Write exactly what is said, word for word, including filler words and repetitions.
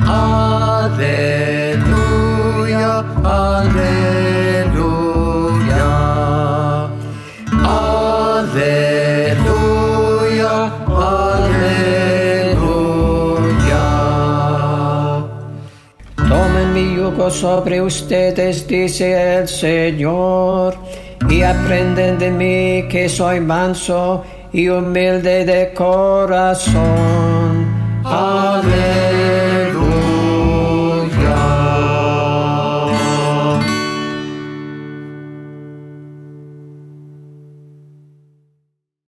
Aleluya, aleluya, aleluya, aleluya. Tomen mi yugo sobre ustedes, dice el Señor, y aprenden de mí que soy manso y humilde de corazón. Aleluya.